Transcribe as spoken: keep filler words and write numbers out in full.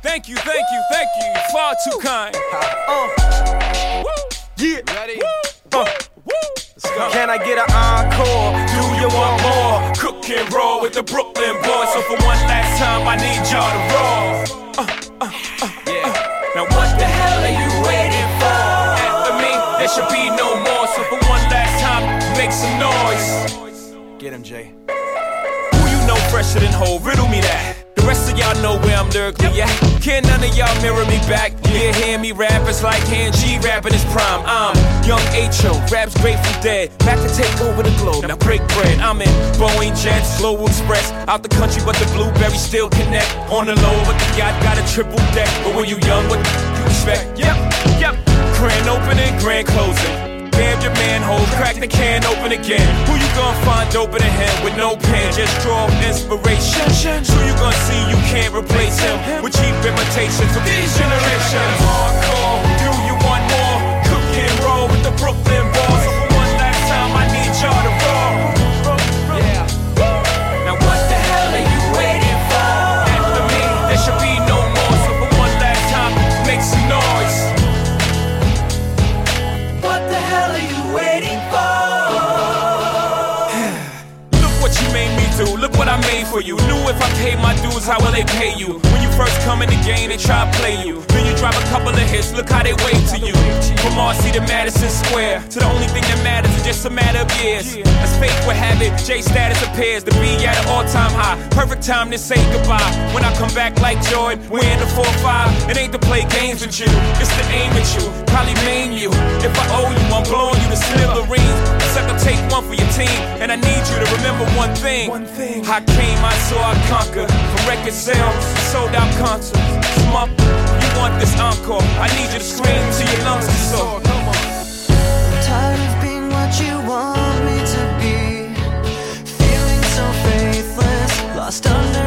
Thank you, thank you, thank you. Far too kind. Uh, Woo. yeah. Ready? Uh, Can I get an encore? Do you want more? Cook and roll with the Brooklyn boys. So for one last time, I need y'all to roll. Uh, uh, uh, yeah. Uh. Now what the hell are you waiting for? After me, there should be no more. So for one last time, make some noise. Get him, Jay. Who you know fresher than Ho? Riddle me that. The rest of y'all know where I'm lyrically at. Can none of y'all mirror me back? Yeah, hear me rap, it's like Han G rapping his prime. I'm Young H O, raps Grateful Dead. Back to take over the globe, now break bread. I'm in Boeing Jets, Global Express. Out the country, but the blueberries still connect. On the low, but the yacht got a triple deck. But when you young, what you expect? Yep, yep. Grand opening, grand closing. Damn your manhole, crack the can open again. Who you gonna find open a hand with no pen? Just draw inspiration. Who you gonna see you can't replace him with cheap imitations of these generations? Hardcore, do you want more? Cook and roll with the Brooklyn boys. So for one last time, I need y'all to roll. Yeah. Now what the hell are you waiting for? After me, there should be no more. So for one last time, make some noise. What the hell are you waiting for? Look what you made me do, look what I made for you. Knew if I paid my dues, how will they pay you? When you first come in the game, they try to play you. Then you drop a couple of hits, look how they wave to you. From Marcy to Madison Square, to the only thing that matters is just a matter of years. As fate would have it, J status appears to be at an all-time high. Perfect time to say goodbye. When I come back like Jordan, we're in the four five. It ain't to play games with you, it's to aim at you, probably maim you. If I owe you, I'm blowing you to smithereens. Sucker, take one for your team, and I need you to remember one thing. One thing. I came, I saw, I conquered. From record sales, sold out concerts. Smump, you want this encore? I need you to scream till your lungs are sore. Tired of being what you want me to be. Feeling so faithless, lost under